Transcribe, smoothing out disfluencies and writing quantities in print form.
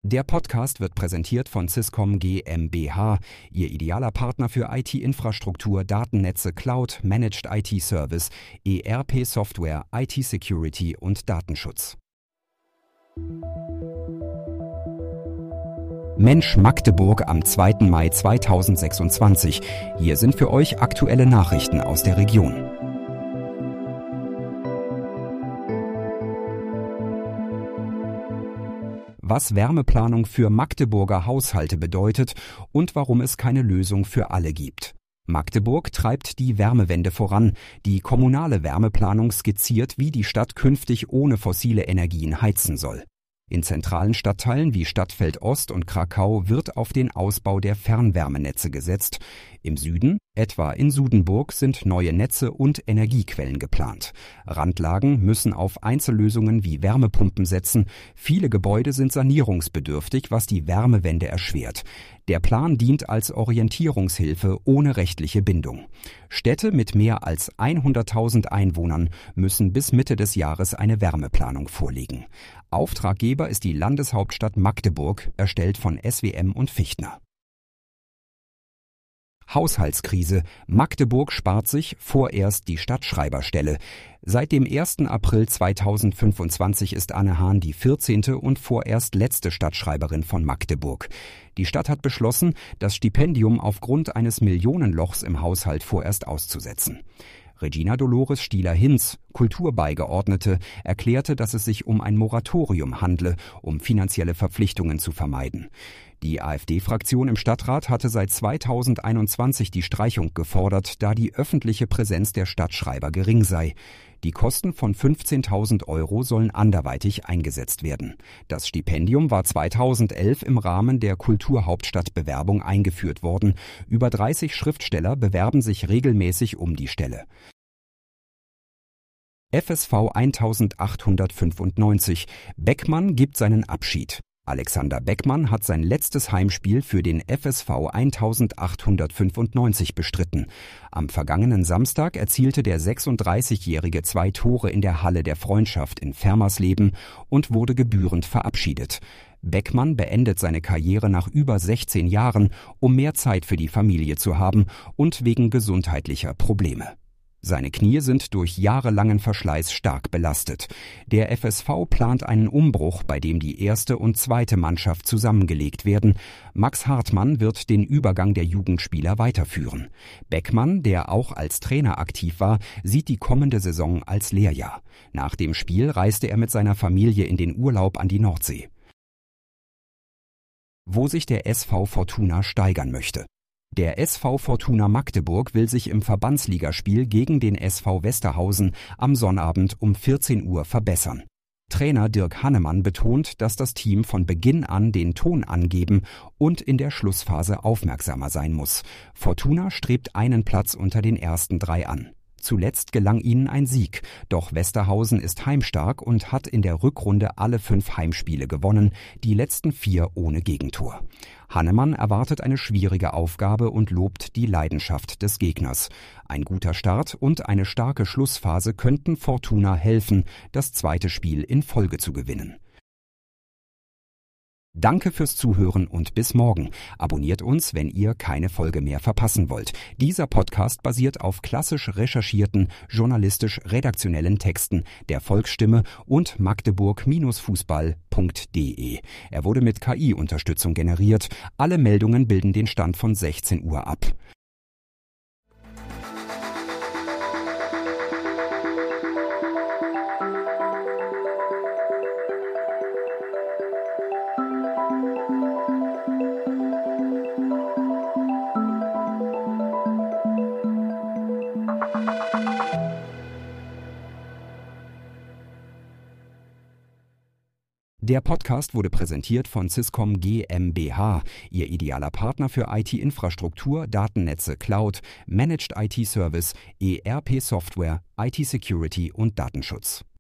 Der Podcast wird präsentiert von Swisscom GmbH, Ihr idealer Partner für IT-Infrastruktur, Datennetze, Cloud, Managed IT-Service, ERP-Software, IT-Security und Datenschutz. Mensch Magdeburg am 2. Mai 2026. Hier sind für euch aktuelle Nachrichten aus der Region. Was Wärmeplanung für Magdeburger Haushalte bedeutet und warum es keine Lösung für alle gibt. Magdeburg treibt die Wärmewende voran. Die kommunale Wärmeplanung skizziert, wie die Stadt künftig ohne fossile Energien heizen soll. In zentralen Stadtteilen wie Stadtfeld Ost und Krakau wird auf den Ausbau der Fernwärmenetze gesetzt. Im Süden, etwa in Sudenburg, sind neue Netze und Energiequellen geplant. Randlagen müssen auf Einzellösungen wie Wärmepumpen setzen. Viele Gebäude sind sanierungsbedürftig, was die Wärmewende erschwert. Der Plan dient als Orientierungshilfe ohne rechtliche Bindung. Städte mit mehr als 100.000 Einwohnern müssen bis Mitte des Jahres eine Wärmeplanung vorlegen. Auftraggeber ist die Landeshauptstadt Magdeburg, erstellt von SWM und Fichtner. Haushaltskrise. Magdeburg spart sich vorerst die Stadtschreiberstelle. Seit dem 1. April 2025 ist Anne Hahn die 14. und vorerst letzte Stadtschreiberin von Magdeburg. Die Stadt hat beschlossen, das Stipendium aufgrund eines Millionenlochs im Haushalt vorerst auszusetzen. Regina Dolores Stieler-Hinz, Kulturbeigeordnete, erklärte, dass es sich um ein Moratorium handle, um finanzielle Verpflichtungen zu vermeiden. Die AfD-Fraktion im Stadtrat hatte seit 2021 die Streichung gefordert, da die öffentliche Präsenz der Stadtschreiber gering sei. Die Kosten von 15.000 € sollen anderweitig eingesetzt werden. Das Stipendium war 2011 im Rahmen der Kulturhauptstadtbewerbung eingeführt worden. Über 30 Schriftsteller bewerben sich regelmäßig um die Stelle. FSV 1895. Beckmann gibt seinen Abschied. Alexander Beckmann hat sein letztes Heimspiel für den FSV 1895 bestritten. Am vergangenen Samstag erzielte der 36-Jährige 2 Tore in der Halle der Freundschaft in Fermersleben und wurde gebührend verabschiedet. Beckmann beendet seine Karriere nach über 16 Jahren, um mehr Zeit für die Familie zu haben und wegen gesundheitlicher Probleme. Seine Knie sind durch jahrelangen Verschleiß stark belastet. Der FSV plant einen Umbruch, bei dem die erste und zweite Mannschaft zusammengelegt werden. Max Hartmann wird den Übergang der Jugendspieler weiterführen. Beckmann, der auch als Trainer aktiv war, sieht die kommende Saison als Lehrjahr. Nach dem Spiel reiste er mit seiner Familie in den Urlaub an die Nordsee. Wo sich der SV Fortuna steigern möchte. Der SV Fortuna Magdeburg will sich im Verbandsligaspiel gegen den SV Westerhausen am Sonnabend um 14 Uhr verbessern. Trainer Dirk Hannemann betont, dass das Team von Beginn an den Ton angeben und in der Schlussphase aufmerksamer sein muss. Fortuna strebt einen Platz unter den ersten 3 an. Zuletzt gelang ihnen ein Sieg, doch Westerhausen ist heimstark und hat in der Rückrunde alle 5 Heimspiele gewonnen, die letzten 4 ohne Gegentor. Hannemann erwartet eine schwierige Aufgabe und lobt die Leidenschaft des Gegners. Ein guter Start und eine starke Schlussphase könnten Fortuna helfen, das zweite Spiel in Folge zu gewinnen. Danke fürs Zuhören und bis morgen. Abonniert uns, wenn ihr keine Folge mehr verpassen wollt. Dieser Podcast basiert auf klassisch recherchierten, journalistisch-redaktionellen Texten der Volksstimme und magdeburg-fußball.de. Er wurde mit KI-Unterstützung generiert. Alle Meldungen bilden den Stand von 16 Uhr ab. Der Podcast wurde präsentiert von Swisscom GmbH, Ihr idealer Partner für IT-Infrastruktur, Datennetze, Cloud, Managed IT-Service, ERP-Software, IT-Security und Datenschutz.